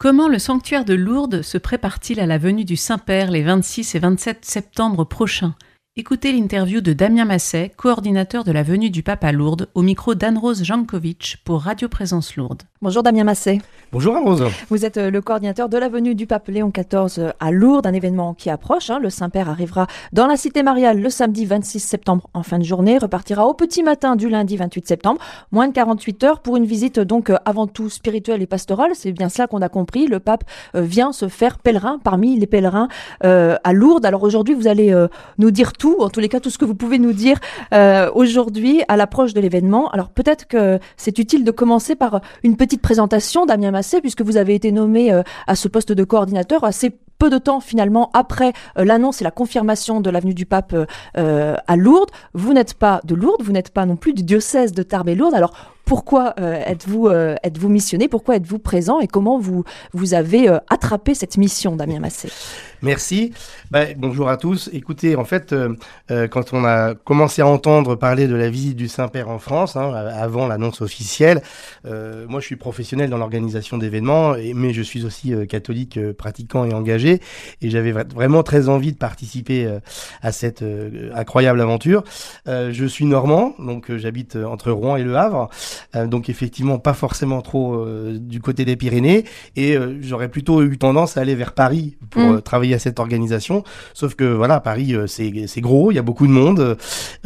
Comment le sanctuaire de Lourdes se prépare-t-il à la venue du Saint-Père les 26 et 27 septembre prochains ? Écoutez l'interview de Damien Masset, coordinateur de la venue du Pape à Lourdes, au micro d'Anne-Rose Jankovic pour Radio Présence Lourdes. Bonjour Damien Masset. Bonjour Anne-Rose. Vous êtes le coordinateur de la venue du Pape Léon XIV à Lourdes, un événement qui approche. Le Saint-Père arrivera dans la cité mariale le samedi 26 septembre en fin de journée, repartira au petit matin du lundi 28 septembre, moins de 48 heures pour une visite donc avant tout spirituelle et pastorale. C'est bien cela qu'on a compris. Le Pape vient se faire pèlerin parmi les pèlerins à Lourdes. Alors aujourd'hui, vous allez nous dire tout, en tous les cas tout ce que vous pouvez nous dire aujourd'hui à l'approche de l'événement. Alors peut-être que c'est utile de commencer par une petite présentation, Damien Masset, puisque vous avez été nommé à ce poste de coordinateur assez peu de temps finalement après l'annonce et la confirmation de la venue du pape à Lourdes. Vous n'êtes pas de Lourdes, vous n'êtes pas non plus du diocèse de Tarbes et Lourdes. Alors pourquoi êtes-vous missionné, pourquoi êtes-vous présent et comment vous avez attrapé cette mission, Damien Masset ? Merci. Bonjour à tous. Écoutez, en fait, quand on a commencé à entendre parler de la visite du Saint-Père en France, avant l'annonce officielle, moi je suis professionnel dans l'organisation d'événements, mais je suis aussi catholique pratiquant et engagé, et j'avais vraiment très envie de participer à cette incroyable aventure. Je suis normand, donc j'habite entre Rouen et Le Havre, donc effectivement pas forcément trop du côté des Pyrénées, et j'aurais plutôt eu tendance à aller vers Paris pour travailler à cette organisation, sauf que voilà, Paris c'est gros, il y a beaucoup de monde,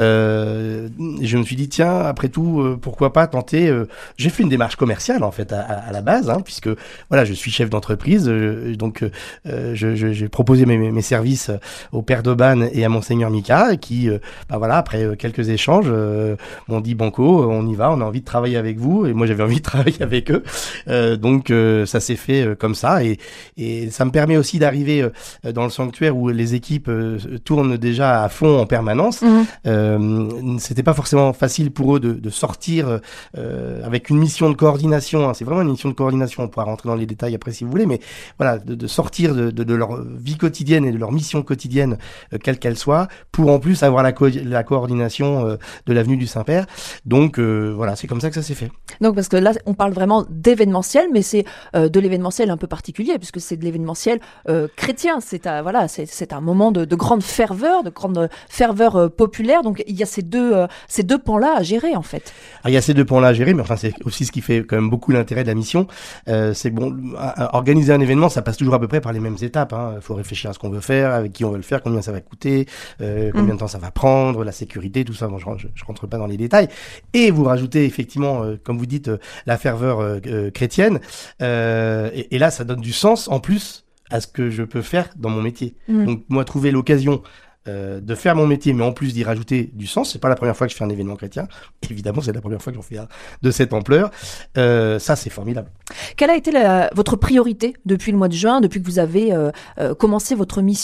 je me suis dit tiens, après tout pourquoi pas tenter, j'ai fait une démarche commerciale en fait à la base, puisque voilà, je suis chef d'entreprise, donc j'ai proposé mes services au père d'Aubanne et à Monseigneur Mika, qui voilà, après quelques échanges m'ont dit banco, on y va, on a envie de travailler avec vous, et moi j'avais envie de travailler avec eux, donc ça s'est fait comme ça, et ça me permet aussi d'arriver dans le sanctuaire où les équipes tournent déjà à fond en permanence. C'était pas forcément facile pour eux de sortir avec une mission de coordination, c'est vraiment une mission de coordination, on pourra rentrer dans les détails après si vous voulez, mais voilà, de sortir de leur vie quotidienne et de leur mission quotidienne, quelle qu'elle soit, pour en plus avoir la coordination de l'avenue du Saint-Père. Donc voilà, c'est comme ça que ça s'est fait. Donc parce que là on parle vraiment d'événementiel, mais c'est de l'événementiel un peu particulier, puisque c'est de l'événementiel chrétien. C'est un moment de grande ferveur, populaire. Donc il y a ces deux pans-là à gérer en fait. Alors, il y a ces deux pans-là à gérer, mais enfin c'est aussi ce qui fait quand même beaucoup l'intérêt de la mission. C'est bon, organiser un événement, ça passe toujours à peu près par les mêmes étapes. Il faut réfléchir à ce qu'on veut faire, avec qui on veut le faire, combien ça va coûter, combien de temps ça va prendre, la sécurité, tout ça. Bon, je rentre pas dans les détails. Et vous rajoutez effectivement, comme vous dites, la ferveur chrétienne. Et là, ça donne du sens en plus à ce que je peux faire dans mon métier. Donc moi, trouver l'occasion de faire mon métier, mais en plus d'y rajouter du sens, c'est pas la première fois que je fais un événement chrétien. Évidemment, c'est la première fois que j'en fais un de cette ampleur. Ça, c'est formidable. Quelle a été votre priorité depuis le mois de juin, depuis que vous avez commencé votre mission ?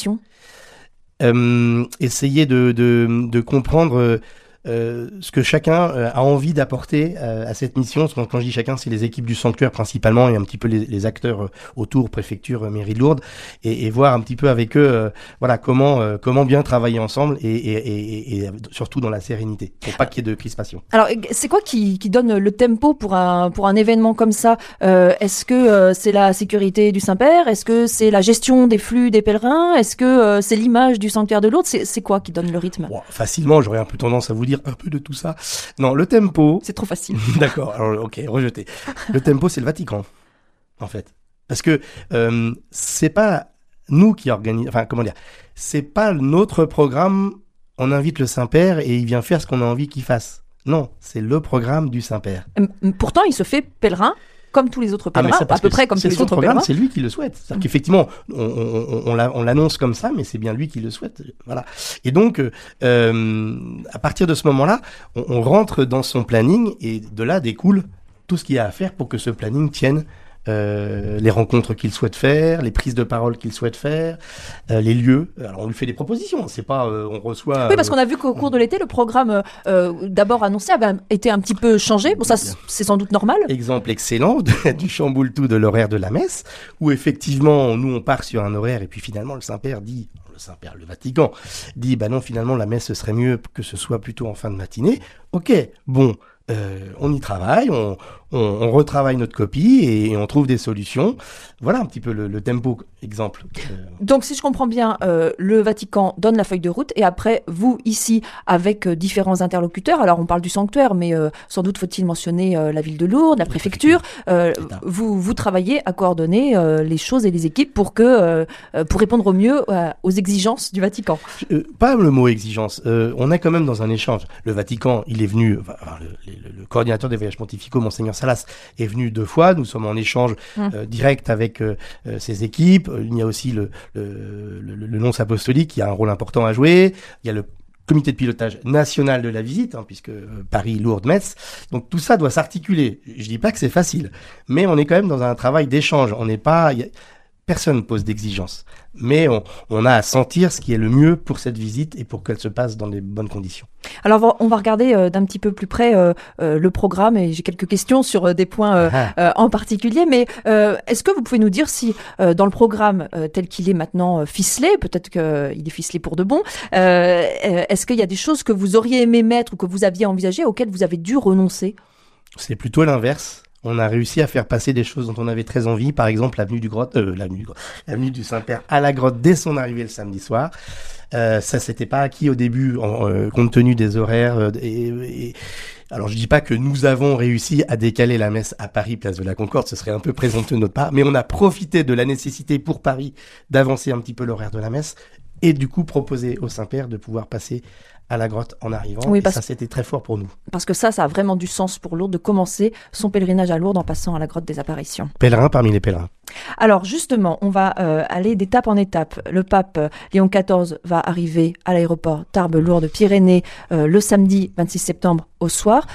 Essayer de comprendre ce que chacun a envie d'apporter à cette mission. Quand je dis chacun, c'est les équipes du sanctuaire principalement et un petit peu les acteurs autour, préfecture, mairie de Lourdes, et voir un petit peu avec eux voilà comment bien travailler ensemble et surtout dans la sérénité, pour pas qu'il y ait de crispation. Alors c'est quoi qui donne le tempo pour un événement comme ça ? Est-ce que c'est la sécurité du Saint-Père ? Est-ce que c'est la gestion des flux des pèlerins ? Est-ce que c'est l'image du sanctuaire de Lourdes ? C'est quoi qui donne le rythme ? Facilement, j'aurais un peu tendance à vous dire un peu de tout ça. Non, le tempo... C'est trop facile. D'accord, alors ok, rejeté. Le tempo, c'est le Vatican, en fait. Parce que c'est pas nous qui organisons... Enfin, comment dire ? C'est pas notre programme, on invite le Saint-Père et il vient faire ce qu'on a envie qu'il fasse. Non, c'est le programme du Saint-Père. Pourtant, il se fait pèlerin comme tous les autres pèlerins, à peu près comme tous les autres pèlerins. C'est lui qui le souhaite. C'est-à-dire qu'effectivement, on l'annonce comme ça, mais c'est bien lui qui le souhaite. Voilà. Et donc, à partir de ce moment-là, on rentre dans son planning et de là découle tout ce qu'il y a à faire pour que ce planning tienne. Les rencontres qu'il souhaite faire, les prises de parole qu'il souhaite faire, les lieux. Alors on lui fait des propositions, c'est pas on reçoit... Oui, parce qu'on a vu qu'au cours de l'été, le programme d'abord annoncé avait été un petit peu changé. Bon, ça c'est sans doute normal. Exemple excellent du chamboule-tout de l'horaire de la messe, où effectivement nous on part sur un horaire et puis finalement le Saint-Père, le Vatican, dit non, finalement la messe ce serait mieux que ce soit plutôt en fin de matinée. Ok, bon... on y travaille, on retravaille notre copie et on trouve des solutions. Voilà un petit peu le tempo, exemple. Donc, si je comprends bien, le Vatican donne la feuille de route et après, vous, ici, avec différents interlocuteurs, alors on parle du sanctuaire, mais sans doute faut-il mentionner la ville de Lourdes, la préfecture, vous travaillez à coordonner les choses et les équipes pour répondre au mieux aux exigences du Vatican. Pas le mot exigence, on est quand même dans un échange. Le Vatican, il est venu, le coordinateur des voyages pontificaux, Monseigneur Salas, est venu 2 fois. Nous sommes en échange direct avec ses équipes. Il y a aussi le nonce apostolique qui a un rôle important à jouer. Il y a le comité de pilotage national de la visite, puisque Paris, Lourdes, Metz. Donc tout ça doit s'articuler. Je dis pas que c'est facile, mais on est quand même dans un travail d'échange. On n'est pas... Personne ne pose d'exigence, mais on a à sentir ce qui est le mieux pour cette visite et pour qu'elle se passe dans les bonnes conditions. Alors, on va regarder d'un petit peu plus près le programme et j'ai quelques questions sur des points en particulier. Mais est-ce que vous pouvez nous dire si dans le programme tel qu'il est maintenant ficelé, peut-être qu'il est ficelé pour de bon, est-ce qu'il y a des choses que vous auriez aimé mettre ou que vous aviez envisagées auxquelles vous avez dû renoncer ? C'est plutôt l'inverse. On a réussi à faire passer des choses dont on avait très envie. Par exemple, l'avenue du Saint-Père à la grotte dès son arrivée le samedi soir. Ça, c'était pas acquis au début, compte tenu des horaires. Alors, je dis pas que nous avons réussi à décaler la messe à Paris, place de la Concorde. Ce serait un peu présomptueux de notre part. Mais on a profité de la nécessité pour Paris d'avancer un petit peu l'horaire de la messe et du coup proposer au Saint-Père de pouvoir passer à la grotte en arrivant. Oui, et ça, c'était très fort pour nous. Parce que ça a vraiment du sens pour Lourdes de commencer son pèlerinage à Lourdes en passant à la grotte des apparitions. Pèlerin parmi les pèlerins. Alors justement, on va aller d'étape en étape. Le pape Léon XIV va arriver à l'aéroport Tarbes-Lourdes-Pyrénées le samedi 26 septembre au soir.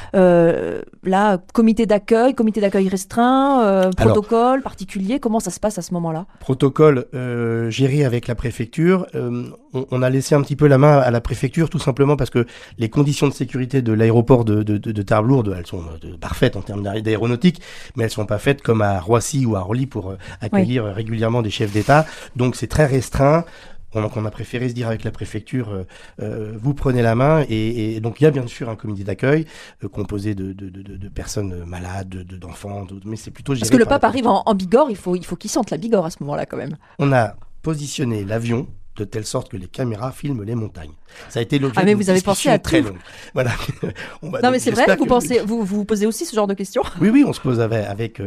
Là, comité d'accueil restreint, protocole particulier, comment ça se passe à ce moment-là ? Protocole géré avec la préfecture. On a laissé un petit peu la main à la préfecture, tout simplement parce que les conditions de sécurité de l'aéroport de Tarbes-Lourdes, elles sont parfaites en termes d'aéronautique, mais elles sont pas faites comme à Roissy ou à Orly pour accueillir régulièrement des chefs d'État. Donc c'est très restreint. Donc on a préféré se dire avec la préfecture, vous prenez la main, et donc il y a bien sûr un comité d'accueil composé de personnes malades, d'enfants, mais c'est plutôt géré. Parce que le pape arrive en Bigorre, il faut qu'il sente la Bigorre à ce moment-là quand même. On a positionné l'avion de telle sorte que les caméras filment les montagnes. Ça a été l'objet mais vous avez pensé à très tout. longue. Voilà. Non mais c'est vrai, vous posez aussi ce genre de questions ? Oui, on se pose avec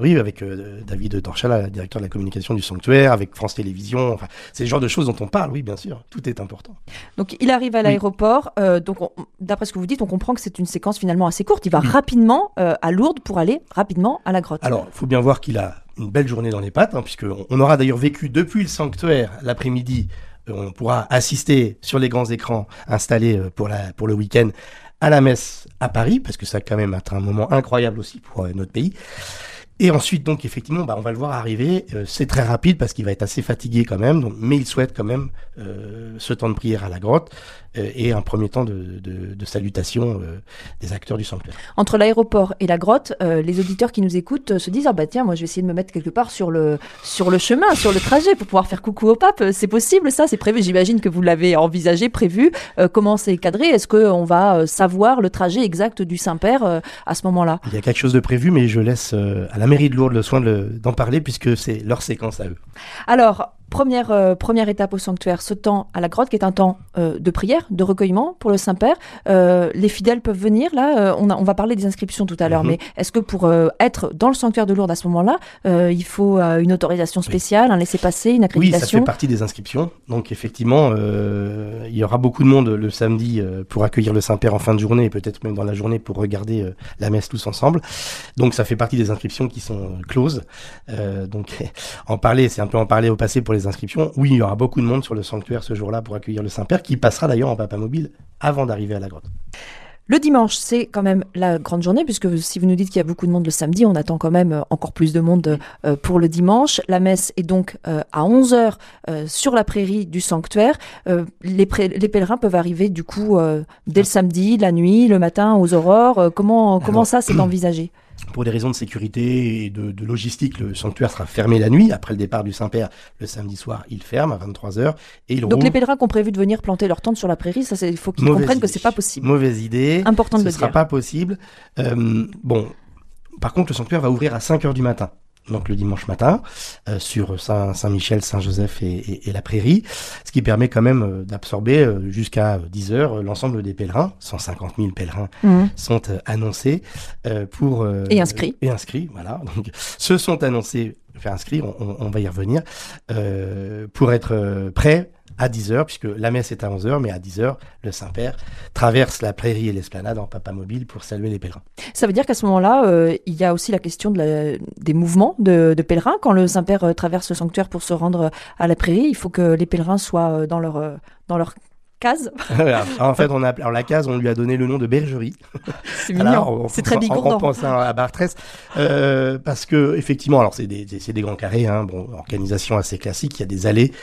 David Torchala, directeur de la communication du sanctuaire, avec France Télévisions. Enfin, c'est le genre de choses dont on parle, oui, bien sûr. Tout est important. Donc il arrive à l'aéroport. Donc d'après ce que vous dites, on comprend que c'est une séquence finalement assez courte. Il va rapidement à Lourdes pour aller rapidement à la grotte. Alors, il faut bien voir qu'il a une belle journée dans les pattes, puisqu'on aura d'ailleurs vécu depuis le sanctuaire l'après-midi. On pourra assister sur les grands écrans installés pour le week-end à la messe à Paris, parce que ça va quand même être un moment incroyable aussi pour notre pays. Et ensuite, donc, effectivement, on va le voir arriver. C'est très rapide parce qu'il va être assez fatigué quand même, mais il souhaite quand même ce temps de prière à la grotte et un premier temps de salutation des acteurs du sanctuaire. Entre l'aéroport et la grotte, les auditeurs qui nous écoutent se disent tiens, moi je vais essayer de me mettre quelque part sur le chemin, sur le trajet pour pouvoir faire coucou au pape. C'est possible ça ? C'est prévu ? J'imagine que vous l'avez envisagé, prévu. Comment c'est cadré ? Est-ce qu'on va savoir le trajet exact du Saint-Père à ce moment-là ? Il y a quelque chose de prévu, mais je laisse à la mairie de Lourdes le soin d'en parler puisque c'est leur séquence à eux. Alors, première étape au sanctuaire, ce temps à la grotte qui est un temps de prière, de recueillement pour le Saint-Père. Les fidèles peuvent venir là. On va parler des inscriptions tout à l'heure, mais est-ce que pour être dans le sanctuaire de Lourdes à ce moment-là, il faut une autorisation spéciale, un laissez-passer, une accréditation ? Oui, ça fait partie des inscriptions. Donc effectivement, il y aura beaucoup de monde le samedi pour accueillir le Saint-Père en fin de journée et peut-être même dans la journée pour regarder la messe tous ensemble. Donc ça fait partie des inscriptions qui sont closes. Donc c'est un peu en parler au passé pour les inscriptions. Oui, il y aura beaucoup de monde sur le sanctuaire ce jour-là pour accueillir le Saint-Père, qui passera d'ailleurs en papamobile avant d'arriver à la grotte. Le dimanche, c'est quand même la grande journée, puisque si vous nous dites qu'il y a beaucoup de monde le samedi, on attend quand même encore plus de monde pour le dimanche. La messe est donc à 11h sur la prairie du sanctuaire. Les pèlerins peuvent arriver du coup dès le samedi, la nuit, le matin, aux aurores. Comment ça c'est envisagé ? Pour des raisons de sécurité et de logistique, le sanctuaire sera fermé la nuit. Après le départ du Saint-Père, le samedi soir, il ferme à 23h. Donc les pèlerins qui ont prévu de venir planter leur tente sur la prairie, il faut qu'ils comprennent que c'est pas possible. Mauvaise idée. Important de le dire. Ce sera pas possible. par contre, le sanctuaire va ouvrir à 5h du matin. Donc le dimanche matin, sur Saint-Michel, Saint-Joseph et la Prairie, ce qui permet quand même d'absorber jusqu'à 10h l'ensemble des pèlerins. 150 000 pèlerins sont annoncés et inscrits. Et inscrits, voilà. Donc, se sont annoncés, inscrire, on va y revenir, pour être prêts à 10h, puisque la messe est à 11h, mais à 10h, le Saint-Père traverse la prairie et l'esplanade en papamobile pour saluer les pèlerins. Ça veut dire qu'à ce moment-là, il y a aussi la question des mouvements de pèlerins. Quand le Saint-Père traverse le sanctuaire pour se rendre à la prairie, il faut que les pèlerins soient dans leur case. En fait, alors la case, on lui a donné le nom de bergerie. C'est mignon. C'est très bigourdant. En pensant à Bartrès, parce que effectivement, alors c'est des grands carrés, organisation assez classique. Il y a des allées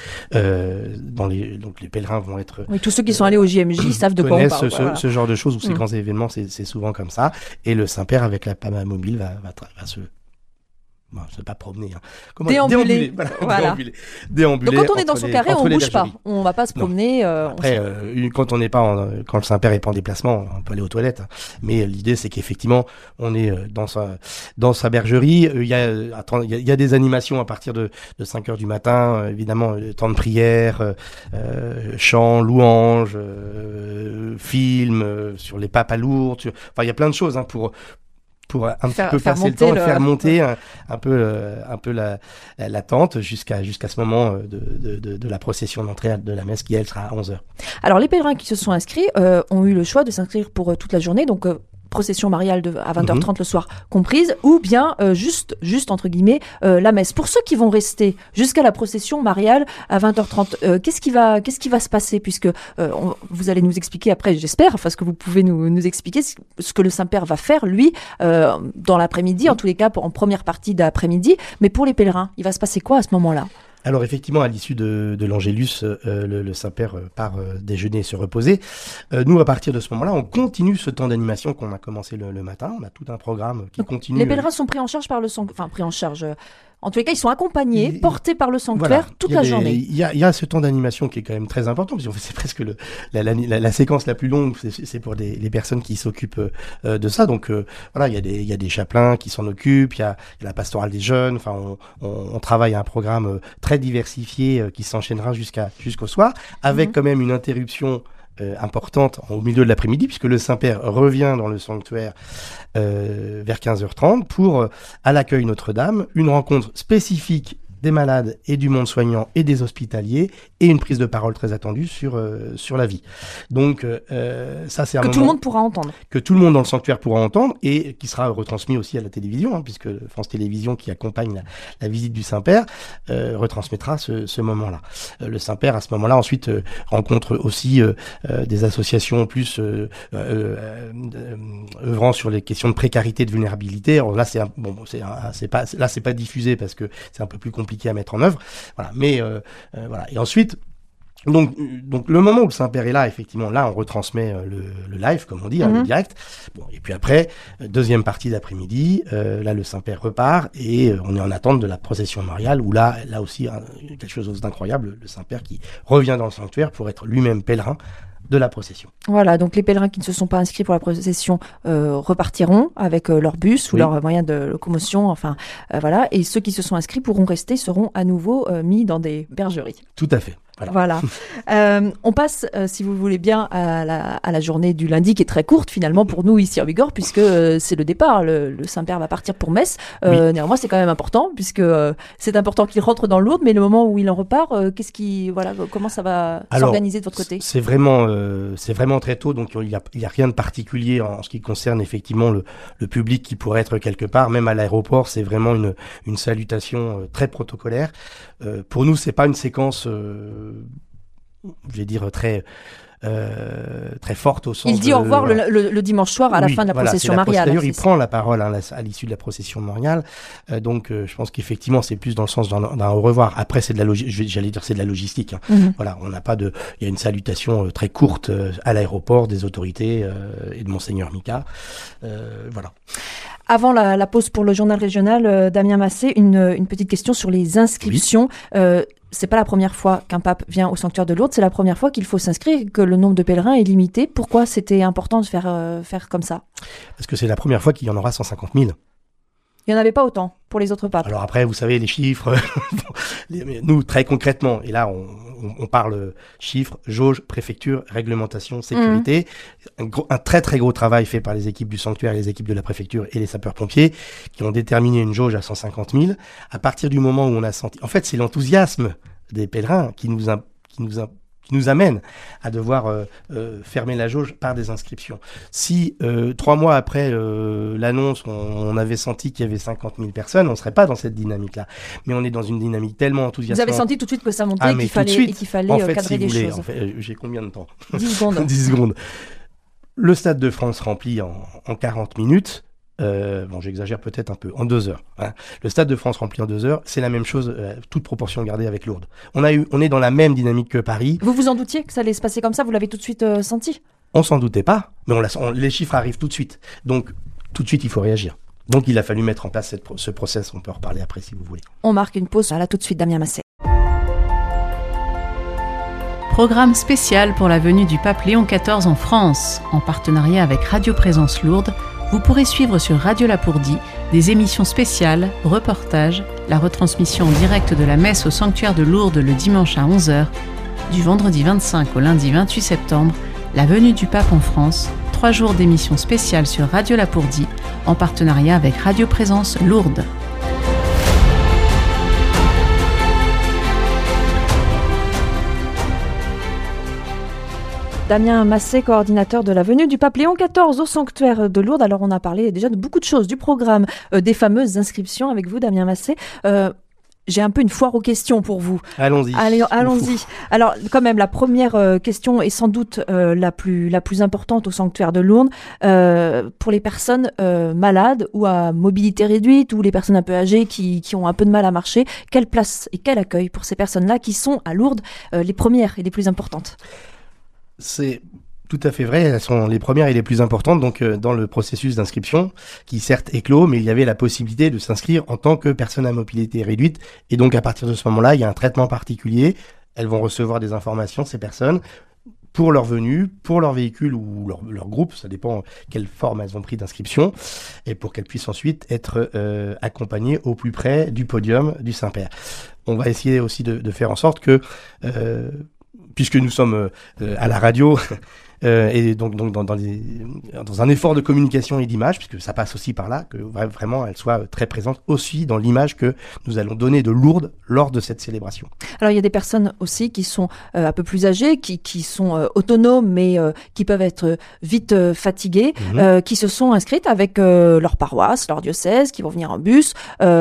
donc les pèlerins vont être. Oui, tous ceux qui sont allés au JMJ savent de quoi on parle. Ce genre de choses où ces grands événements, c'est souvent comme ça. Et le Saint-Père avec la papamobile va se c'est pas promener. Déambuler. Voilà. Déambuler. Donc quand on est dans son carré, on bouge pas. On va pas se promener. Après, quand le Saint-Père est pas en déplacement, on peut aller aux toilettes. Mais l'idée, c'est qu'effectivement, on est dans sa bergerie. Il y a des animations à partir de 5h du matin. Évidemment, temps de prière, chants, louanges, films sur les papes à Lourdes. Enfin, il y a plein de choses pour un petit peu passer le temps et faire monter un peu l'attente jusqu'à ce moment de la procession d'entrée de la messe qui, elle, sera à 11h. Alors, les pèlerins qui se sont inscrits ont eu le choix de s'inscrire pour toute la journée, donc procession mariale à 20h30 le soir comprise, ou bien juste entre guillemets la messe. Pour ceux qui vont rester jusqu'à la procession mariale à 20h30, qu'est-ce qui va se passer, puisque vous allez nous expliquer après, j'espère, parce que vous pouvez nous expliquer ce que le Saint-Père va faire lui dans l'après-midi, en tous les cas en première partie d'après-midi. Mais pour les pèlerins, il va se passer quoi à ce moment-là? Alors effectivement, à l'issue de l'Angélus, le Saint-Père part déjeuner et se reposer. Nous, à partir de ce moment-là, on continue ce temps d'animation qu'on a commencé le matin. On a tout un programme qui continue. Les pèlerins sont pris en charge par le sanctuaire, enfin pris en charge. En tous les cas, ils sont accompagnés, portés par le sanctuaire toute la journée. Il y a ce temps d'animation qui est quand même très important, parce que c'est presque la séquence la plus longue, c'est pour les personnes qui s'occupent de ça. Donc voilà, il y a des chapelains qui s'en occupent, il y a la pastorale des jeunes. Enfin, on travaille à un programme très diversifié qui s'enchaînera jusqu'au soir, avec quand même une interruption importante au milieu de l'après-midi, puisque le Saint-Père revient dans le sanctuaire vers 15h30 pour, à l'accueil Notre-Dame, une rencontre spécifique des malades et du monde soignant et des hospitaliers, et une prise de parole très attendue sur la vie. Donc ça, c'est un moment que tout le monde pourra entendre. Que tout le monde dans le sanctuaire pourra entendre, et qui sera retransmis aussi à la télévision, puisque France Télévisions, qui accompagne la visite du Saint-Père, retransmettra ce moment-là. Le Saint-Père, à ce moment-là, ensuite rencontre aussi des associations plus œuvrant sur les questions de précarité, de vulnérabilité. Alors là, c'est pas diffusé parce que c'est un peu plus compliqué à mettre en œuvre, voilà. Mais voilà. Et ensuite, donc le moment où le Saint-Père est là, effectivement, là on retransmet le live, comme on dit, le direct. Bon, et puis après, deuxième partie d'après-midi, là le Saint-Père repart et on est en attente de la procession mariale, où là aussi quelque chose d'incroyable, le Saint-Père qui revient dans le sanctuaire pour être lui-même pèlerin de la procession. Voilà, donc les pèlerins qui ne se sont pas inscrits pour la procession repartiront avec leur bus ou leur moyen de locomotion, enfin voilà, et ceux qui se sont inscrits pourront rester, seront à nouveau mis dans des bergeries. Tout à fait. Voilà. On passe, si vous voulez bien, à la journée du lundi, qui est très courte finalement pour nous ici en Bigorre, puisque c'est le départ. Le Saint-Père va partir pour Metz. Néanmoins, c'est quand même important, puisque c'est important qu'il rentre dans Lourdes, mais le moment où il en repart, comment ça va s'organiser de votre côté? C'est vraiment très tôt, donc il y a rien de particulier en ce qui concerne effectivement le public qui pourrait être quelque part, même à l'aéroport. C'est vraiment une salutation très protocolaire. Pour nous, c'est pas une séquence, je vais dire très forte au sens. Il dit au revoir le dimanche soir à la fin de la procession mariale. D'ailleurs, il prend la parole à l'issue de la procession mariale. Donc, je pense qu'effectivement, c'est plus dans le sens d'un au revoir. Après, c'est de la c'est de la logistique. Voilà, il y a une salutation très courte à l'aéroport des autorités et de Monseigneur Mika. Voilà. Avant la pause pour le journal régional, Damien Massé, une petite question sur les inscriptions. Oui. C'est pas la première fois qu'un pape vient au sanctuaire de Lourdes, c'est la première fois qu'il faut s'inscrire et que le nombre de pèlerins est limité. Pourquoi c'était important de faire comme ça? Parce que c'est la première fois qu'il y en aura 150 000. Il n'y en avait pas autant pour les autres papes. Alors après, vous savez, les chiffres, nous, très concrètement, et là, on parle chiffres, jauge, préfecture, réglementation, sécurité. Un très très gros travail fait par les équipes du sanctuaire, les équipes de la préfecture et les sapeurs-pompiers qui ont déterminé une jauge à 150 000. À partir du moment où on a senti... En fait, c'est l'enthousiasme des pèlerins qui nous amène à devoir fermer la jauge par des inscriptions. Si 3 mois après l'annonce, on avait senti qu'il y avait 50 000 personnes, on ne serait pas dans cette dynamique-là. Mais on est dans une dynamique tellement enthousiasmante. Vous avez senti tout de suite que ça montait et qu'il fallait en fait, cadrer les choses. En fait, j'ai combien de temps ? 10 secondes. 10 secondes. Le Stade de France rempli en 40 minutes. J'exagère peut-être un peu, en 2 heures. Hein. Le Stade de France rempli en 2 heures, c'est la même chose, toute proportion gardée avec Lourdes. On est dans la même dynamique que Paris. Vous vous en doutiez que ça allait se passer comme ça ? Vous l'avez tout de suite senti ? On s'en doutait pas, mais les chiffres arrivent tout de suite. Donc, tout de suite, il faut réagir. Donc, il a fallu mettre en place ce process. On peut en reparler après si vous voulez. On marque une pause. Là, tout de suite, Damien Massé. Programme spécial pour la venue du pape Léon XIV en France. En partenariat avec Radio Présence Lourdes, vous pourrez suivre sur Radio Lapourdie des émissions spéciales, reportages, la retransmission en direct de la messe au sanctuaire de Lourdes le dimanche à 11h, du vendredi 25 au lundi 28 septembre, la venue du pape en France, 3 jours d'émissions spéciales sur Radio Lapourdie, en partenariat avec Radio Présence Lourdes. Damien Massé, coordinateur de la venue du pape Léon XIV au sanctuaire de Lourdes. Alors, on a parlé déjà de beaucoup de choses, du programme, des fameuses inscriptions avec vous, Damien Massé. J'ai un peu une foire aux questions pour vous. Allons-y. Allons-y. Alors, quand même, la première question est sans doute la plus importante au sanctuaire de Lourdes. Pour les personnes malades ou à mobilité réduite ou les personnes un peu âgées qui ont un peu de mal à marcher, quelle place et quel accueil pour ces personnes-là qui sont à Lourdes les premières et les plus importantes ? C'est tout à fait vrai, elles sont les premières et les plus importantes donc dans le processus d'inscription qui certes est clos, mais il y avait la possibilité de s'inscrire en tant que personne à mobilité réduite et donc à partir de ce moment-là, il y a un traitement particulier. Elles vont recevoir des informations, ces personnes, pour leur venue, pour leur véhicule ou leur groupe, ça dépend quelle forme elles ont pris d'inscription, et pour qu'elles puissent ensuite être accompagnées au plus près du podium du Saint-Père. On va essayer aussi de faire en sorte que puisque nous sommes à la radio et donc dans un effort de communication et d'image, puisque ça passe aussi par là, que vraiment elle soit très présente aussi dans l'image que nous allons donner de Lourdes lors de cette célébration. Alors il y a des personnes aussi qui sont un peu plus âgées, qui sont autonomes mais qui peuvent être vite fatiguées, qui se sont inscrites avec leur paroisse, leur diocèse, qui vont venir en bus.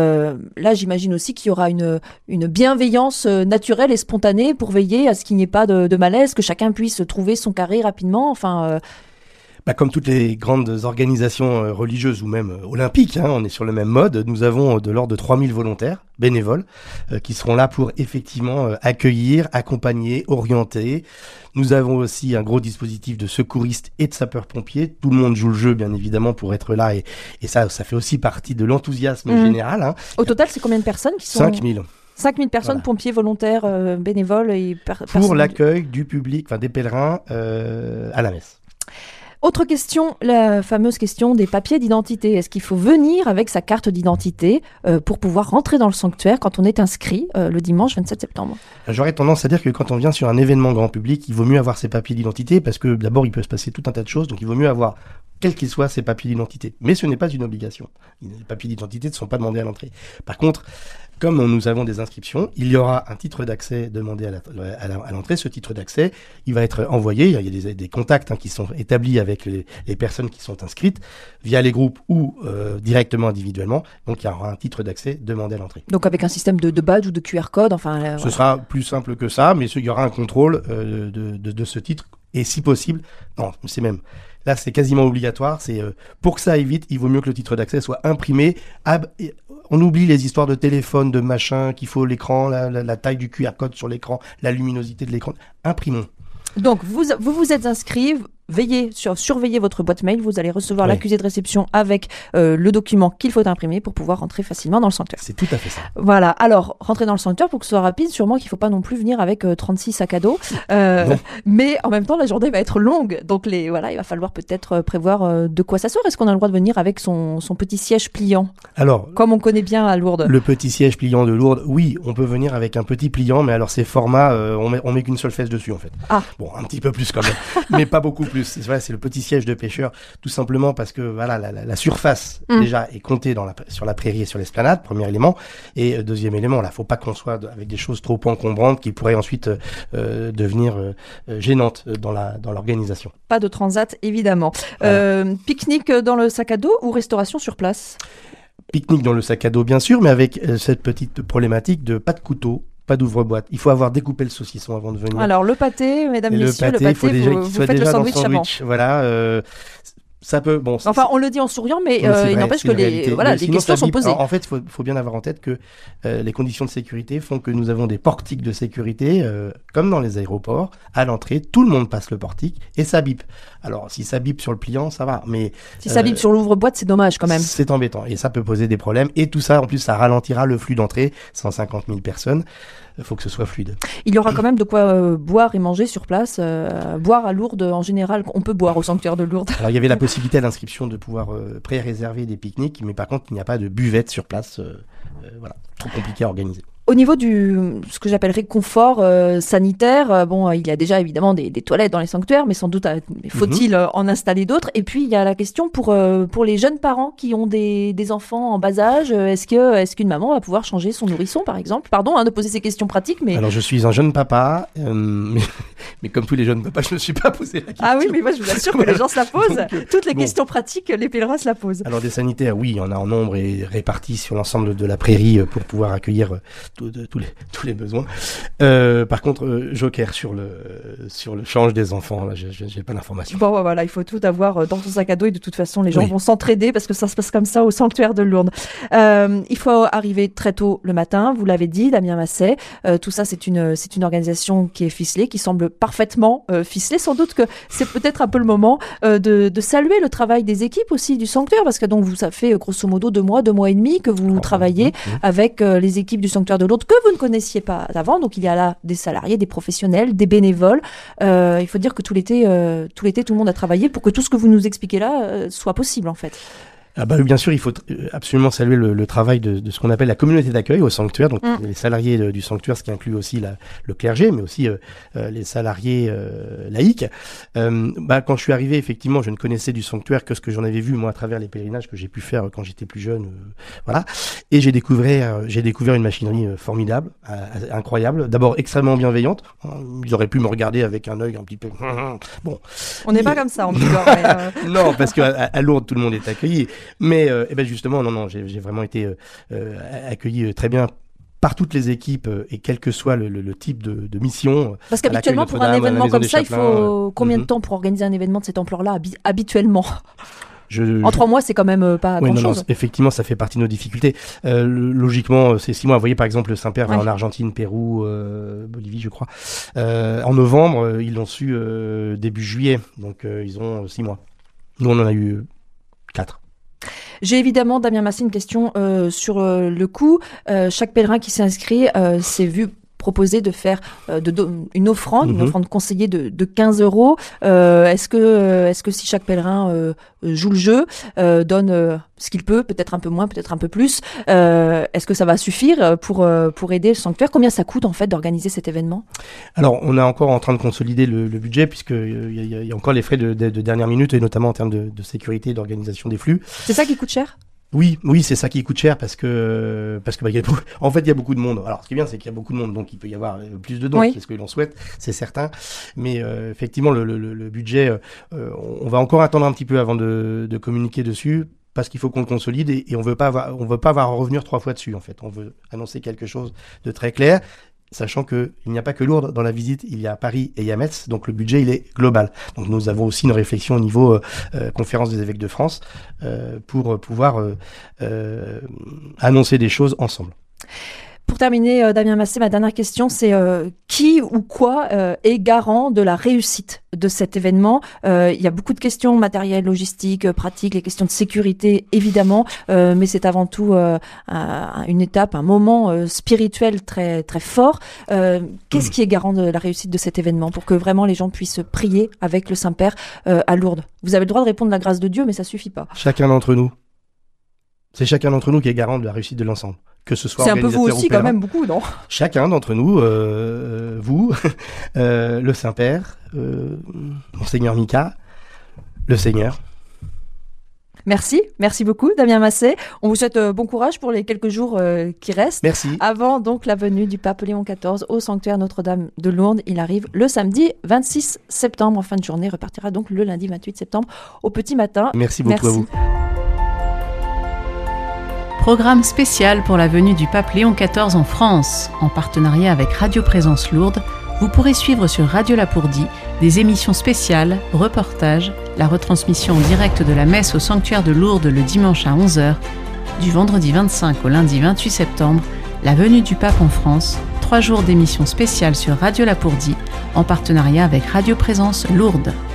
Là j'imagine aussi qu'il y aura une bienveillance naturelle et spontanée pour veiller à ce qu'il n'y ait pas de malaise, que chacun puisse trouver son carré rapidement. Enfin, comme toutes les grandes organisations religieuses ou même olympiques, on est sur le même mode. Nous avons de l'ordre de 3000 volontaires, bénévoles, qui seront là pour effectivement accueillir, accompagner, orienter. Nous avons aussi un gros dispositif de secouristes et de sapeurs-pompiers. Tout le monde joue le jeu, bien évidemment, pour être là. Et ça fait aussi partie de l'enthousiasme général. Au total, c'est combien de personnes qui sont... 5000. 5000 personnes, voilà. Pompiers, volontaires, bénévoles et pour l'accueil du public, des pèlerins à la messe. Autre question, la fameuse question des papiers d'identité. Est-ce qu'il faut venir avec sa carte d'identité pour pouvoir rentrer dans le sanctuaire quand on est inscrit le dimanche 27 septembre ? J'aurais tendance à dire que quand on vient sur un événement grand public, il vaut mieux avoir ses papiers d'identité parce que d'abord, il peut se passer tout un tas de choses. Donc, il vaut mieux avoir, quels qu'ils soient, ses papiers d'identité. Mais ce n'est pas une obligation. Les papiers d'identité ne sont pas demandés à l'entrée. Par contre, comme nous avons des inscriptions, il y aura un titre d'accès demandé à l'entrée. Ce titre d'accès, il va être envoyé. Il y a des contacts qui sont établis avec les personnes qui sont inscrites via les groupes ou directement individuellement. Donc, il y aura un titre d'accès demandé à l'entrée. Donc, avec un système de badge ou de QR code, enfin... Ce sera plus simple que ça, mais il y aura un contrôle de ce titre. Et si possible, non, c'est même... Là, c'est quasiment obligatoire. C'est pour que ça aille vite, il vaut mieux que le titre d'accès soit imprimé. On oublie les histoires de téléphone, de machin, qu'il faut l'écran, la taille du QR code sur l'écran, la luminosité de l'écran. Imprimons. Donc, vous êtes inscrit, surveiller votre boîte mail. Vous allez recevoir l'accusé de réception avec le document qu'il faut imprimer pour pouvoir rentrer facilement dans le sanctuaire. C'est tout à fait ça. Voilà. Alors, rentrer dans le sanctuaire, pour que ce soit rapide, sûrement qu'il ne faut pas non plus venir avec 36 sacs à dos. Mais en même temps, la journée va être longue. Donc, il va falloir peut-être prévoir de quoi s'asseoir. Est-ce qu'on a le droit de venir avec son petit siège pliant ? Alors, comme on connaît bien à Lourdes. Le petit siège pliant de Lourdes, oui, on peut venir avec un petit pliant, mais alors ces formats, on met qu'une seule fesse dessus en fait. Ah. Bon, un petit peu plus quand même, mais pas beaucoup plus. C'est le petit siège de pêcheur, tout simplement parce que la surface déjà est comptée sur la prairie et sur l'esplanade, premier élément, et deuxième élément, là, faut pas qu'on soit avec des choses trop encombrantes qui pourraient ensuite devenir gênantes dans l'organisation. Pas de transat évidemment. Voilà. Pique-nique dans le sac à dos ou restauration sur place ? Pique-nique dans le sac à dos, bien sûr, mais avec cette petite problématique de pas de couteau, pas d'ouvre-boîte. Il faut avoir découpé le saucisson avant de venir. Alors, le pâté, mesdames, messieurs, le pâté, vous faites le sandwich avant. Voilà. Ça peut, enfin, on le dit en souriant, mais il n'empêche que les questions sont posées. En fait, il faut bien avoir en tête que les conditions de sécurité font que nous avons des portiques de sécurité, comme dans les aéroports. À l'entrée, tout le monde passe le portique et ça bip. Alors, si ça bip sur le pliant, ça va, mais... Si ça bip sur l'ouvre-boîte, c'est dommage quand même. C'est embêtant et ça peut poser des problèmes. Et tout ça, en plus, ça ralentira le flux d'entrée, 150 000 personnes. Il faut que ce soit fluide. Il y aura quand même de quoi boire et manger sur place. Boire à Lourdes, en général, on peut boire au sanctuaire de Lourdes. Alors, il y avait la possibilité à l'inscription de pouvoir pré-réserver des pique-niques, mais par contre, il n'y a pas de buvette sur place. Voilà, trop compliqué à organiser. Au niveau ce que j'appellerais confort sanitaire, il y a déjà évidemment des toilettes dans les sanctuaires, mais sans doute faut-il en installer d'autres. Et puis il y a la question pour les jeunes parents qui ont des enfants en bas âge. Est-ce qu'une maman va pouvoir changer son nourrisson, par exemple ? Pardon de poser ces questions pratiques, mais... Alors je suis un jeune papa, mais comme tous les jeunes papas, je ne me suis pas posé la question. Ah oui, mais moi je vous assure que les gens se la posent. Toutes les questions pratiques, les pèlerins se la posent. Alors des sanitaires, oui, il y en a en nombre et répartis sur l'ensemble de la prairie pour pouvoir accueillir tous les besoins. Par contre, joker sur le change des enfants, là, j'ai pas d'informations. Bon, voilà, il faut tout avoir dans son sac à dos et de toute façon, les gens vont s'entraider parce que ça se passe comme ça au sanctuaire de Lourdes. Il faut arriver très tôt le matin, vous l'avez dit, Damien Masset. Tout ça, c'est une organisation qui est ficelée, qui semble parfaitement ficelée. Sans doute que c'est peut-être un peu le moment de saluer le travail des équipes aussi du sanctuaire, parce que donc ça fait grosso modo 2 mois et demi que vous travaillez avec les équipes du sanctuaire de Lourdes que vous ne connaissiez pas avant. Donc il y a là des salariés, des professionnels, des bénévoles. Il faut dire que tout l'été, tout le monde a travaillé pour que tout ce que vous nous expliquez là soit possible en fait. Ah bah, bien sûr, il faut absolument saluer le travail de ce qu'on appelle la communauté d'accueil au sanctuaire, donc les salariés du sanctuaire, ce qui inclut aussi le clergé, mais aussi les salariés laïcs. Quand je suis arrivé, effectivement, je ne connaissais du sanctuaire que ce que j'en avais vu moi à travers les pèlerinages que j'ai pu faire quand j'étais plus jeune, voilà. Et j'ai découvert une machinerie formidable, incroyable. D'abord extrêmement bienveillante. Ils auraient pu me regarder avec un œil un petit peu. Bon. On n'est pas comme ça, en tout cas. Non, parce qu'à Lourdes, tout le monde est accueilli. Mais justement, non, j'ai vraiment été accueilli très bien par toutes les équipes et quel que soit le type de mission. Parce qu'habituellement, pour un événement comme ça, il faut combien de temps pour organiser un événement de cette ampleur-là, habituellement ? En 3 mois, c'est quand même pas grand-chose. Non, effectivement, ça fait partie de nos difficultés. Logiquement, c'est 6 mois. Vous voyez, par exemple, le Saint-Père va en Argentine, Pérou, Bolivie, je crois. En novembre, ils l'ont su début juillet. Donc, ils ont 6 mois. Nous, on en a eu 4. J'ai évidemment, Damien Masset, une question sur le coût. Chaque pèlerin qui s'est inscrit s'est vu proposer de faire une offrande conseillée de 15 €. Est-ce que si chaque pèlerin joue le jeu, donne ce qu'il peut, peut-être un peu moins, peut-être un peu plus, est-ce que ça va suffire pour aider le sanctuaire ? Combien ça coûte en fait d'organiser cet événement ? Alors, on est encore en train de consolider le budget puisqu'il y a encore les frais de dernière minute et notamment en termes de sécurité et d'organisation des flux. C'est ça qui coûte cher ? Oui, c'est ça qui coûte cher parce que il y a beaucoup de monde. Alors, ce qui est bien, c'est qu'il y a beaucoup de monde, donc il peut y avoir plus de dons, c'est ce que l'on souhaite, c'est certain. Mais effectivement, le budget, on va encore attendre un petit peu avant de communiquer dessus. Parce qu'il faut qu'on le consolide et on veut pas avoir à revenir 3 fois dessus en fait. On veut annoncer quelque chose de très clair, sachant que il n'y a pas que Lourdes dans la visite, il y a Paris et il y a Metz, donc le budget il est global. Donc nous avons aussi une réflexion au niveau conférence des évêques de France pour pouvoir annoncer des choses ensemble. Pour terminer, Damien Massé, ma dernière question, c'est qui ou quoi est garant de la réussite de cet événement? Il y a beaucoup de questions matérielles, logistiques, pratiques, les questions de sécurité, évidemment, mais c'est avant tout une étape, un moment spirituel très, très fort. Qu'est-ce qui est garant de la réussite de cet événement pour que vraiment les gens puissent prier avec le Saint-Père à Lourdes? Vous avez le droit de répondre la grâce de Dieu, mais ça suffit pas. Chacun d'entre nous. C'est chacun d'entre nous qui est garant de la réussite de l'ensemble. Que ce soit c'est un peu vous aussi quand même beaucoup, non? Chacun d'entre nous, vous, le Saint-Père, Monseigneur Mika, le Seigneur. Merci beaucoup Damien Massé. On vous souhaite bon courage pour les quelques jours qui restent. Merci. Avant donc la venue du pape Léon XIV au sanctuaire Notre-Dame de Lourdes. Il arrive le samedi 26 septembre en fin de journée, repartira donc le lundi 28 septembre au petit matin. Merci beaucoup à vous. Programme spécial pour la venue du pape Léon XIV en France. En partenariat avec Radio Présence Lourdes, vous pourrez suivre sur Radio Lapourdie des émissions spéciales, reportages, la retransmission en direct de la messe au sanctuaire de Lourdes le dimanche à 11h, du vendredi 25 au lundi 28 septembre, la venue du pape en France, 3 jours d'émissions spéciales sur Radio Lapourdie, en partenariat avec Radio Présence Lourdes.